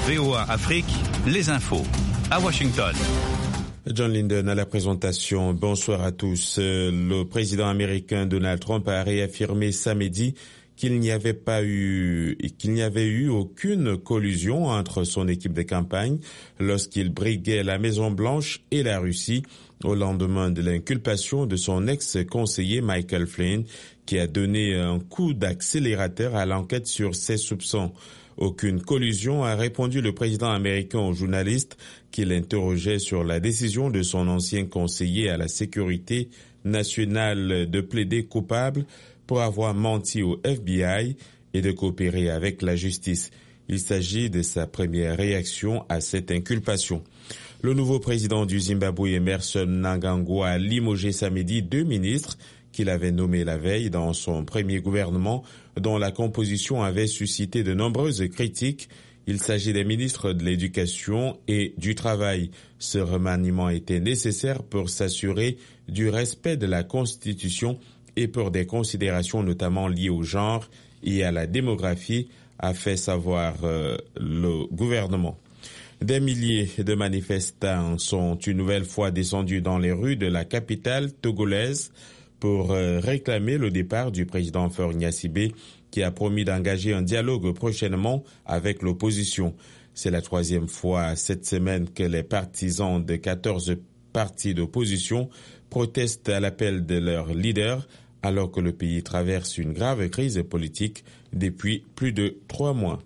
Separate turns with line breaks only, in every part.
VOA Afrique, les infos. À Washington.
John Linden à la présentation. Bonsoir à tous. Le président américain Donald Trump a réaffirmé samedi qu'il n'y avait eu aucune collusion entre son équipe de campagne lorsqu'il briguait la Maison-Blanche et la Russie au lendemain de l'inculpation de son ex-conseiller Michael Flynn, qui a donné un coup d'accélérateur à l'enquête sur ses soupçons. Aucune collusion, a répondu le président américain aux journalistes qui l'interrogeaient sur la décision de son ancien conseiller à la sécurité nationale de plaider coupable pour avoir menti au FBI et de coopérer avec la justice. Il s'agit de sa première réaction à cette inculpation. Le nouveau président du Zimbabwe, Emmerson Mnangagwa, a limogé samedi 2 ministres qu'il avait nommés la veille dans son premier gouvernement, dont la composition avait suscité de nombreuses critiques. Il s'agit des ministres de l'Éducation et du Travail. Ce remaniement était nécessaire pour s'assurer du respect de la Constitution et pour des considérations notamment liées au genre et à la démographie, a fait savoir le gouvernement. Des milliers de manifestants sont une nouvelle fois descendus dans les rues de la capitale togolaise pour réclamer le départ du président Faure Gnassingbé, qui a promis d'engager un dialogue prochainement avec l'opposition. C'est la 3e fois cette semaine que les partisans de 14 partis d'opposition protestent à l'appel de leur leader, alors que le pays traverse une grave crise politique depuis plus de 3 mois.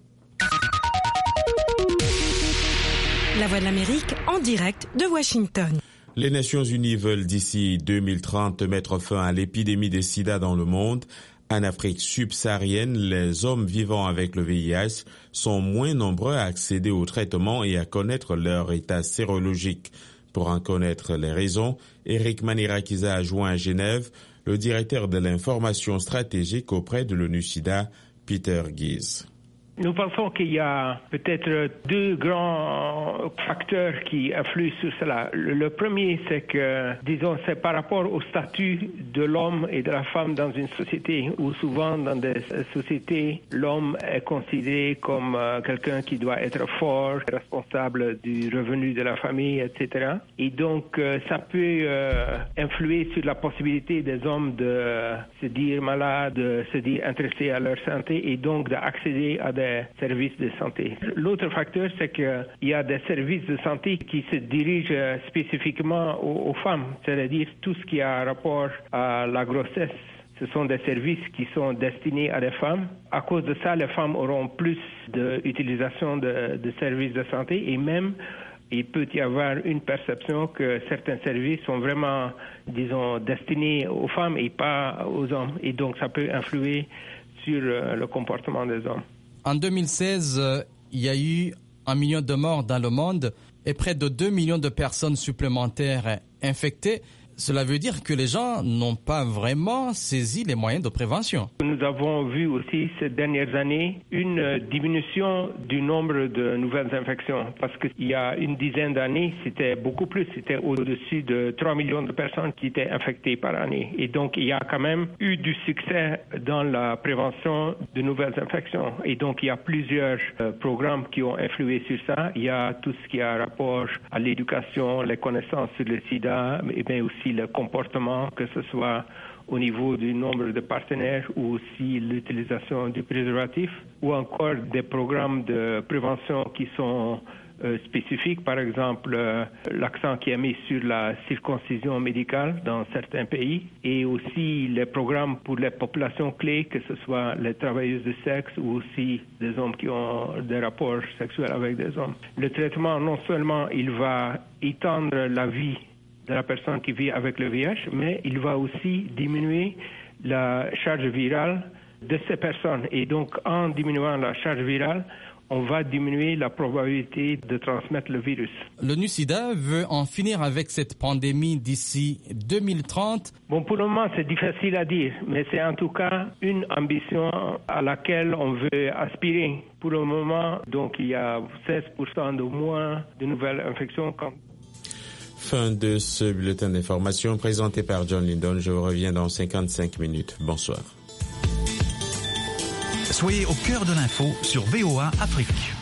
La Voix de l'Amérique en direct de Washington.
Les Nations Unies veulent d'ici 2030 mettre fin à l'épidémie de sida dans le monde. En Afrique subsaharienne, les hommes vivant avec le VIH sont moins nombreux à accéder au traitement et à connaître leur état sérologique. Pour en connaître les raisons, Eric Manirakiza a joint à Genève le directeur de l'information stratégique auprès de l'ONU-SIDA, Peter Gies.
Nous pensons qu'il y a peut-être 2 grands facteurs qui influent sur cela. Le premier, c'est que, disons, c'est par rapport au statut de l'homme et de la femme dans une société, où souvent dans des sociétés, l'homme est considéré comme quelqu'un qui doit être fort, responsable du revenu de la famille, etc. Et donc, ça peut influer sur la possibilité des hommes de se dire malades, de se dire intéressés à leur santé et donc d'accéder à des services de santé. L'autre facteur, c'est qu'il y a des services de santé qui se dirigent spécifiquement aux femmes, c'est-à-dire tout ce qui a rapport à la grossesse. Ce sont des services qui sont destinés à des femmes. À cause de ça, les femmes auront plus d'utilisation de services de santé et même il peut y avoir une perception que certains services sont vraiment, disons, destinés aux femmes et pas aux hommes. Et donc, ça peut influer sur le comportement des hommes.
En 2016, il y a eu 1 million de morts dans le monde et près de 2 millions de personnes supplémentaires infectées. Cela veut dire que les gens n'ont pas vraiment saisi les moyens de prévention. Nous
avons vu aussi ces dernières années une diminution du nombre de nouvelles infections parce qu'il y a une dizaine d'années, c'était beaucoup plus, c'était au-dessus de 3 millions de personnes qui étaient infectées par année. Et donc, il y a quand même eu du succès dans la prévention de nouvelles infections. Et donc, il y a plusieurs programmes qui ont influé sur ça. Il y a tout ce qui a rapport à l'éducation, les connaissances sur le sida, et bien aussi le comportement, que ce soit au niveau du nombre de partenaires ou aussi l'utilisation du préservatif, ou encore des programmes de prévention qui sont spécifiques, par exemple l'accent qui est mis sur la circoncision médicale dans certains pays, et aussi les programmes pour les populations clés, que ce soit les travailleuses de sexe ou aussi des hommes qui ont des rapports sexuels avec des hommes. Le traitement, non seulement il va étendre la vie de la personne qui vit avec le VIH, mais il va aussi diminuer la charge virale de ces personnes. Et donc, en diminuant la charge virale, on va diminuer la probabilité de transmettre le virus.
L'ONU-SIDA veut en finir avec cette pandémie d'ici 2030.
Bon, pour le moment, c'est difficile à dire, mais c'est en tout cas une ambition à laquelle on veut aspirer. Pour le moment, donc, il y a 16% de moins de nouvelles infections.
Fin de ce bulletin d'information présenté par John Linden. Je vous reviens dans 55 minutes. Bonsoir.
Soyez au cœur de l'info sur VOA Afrique.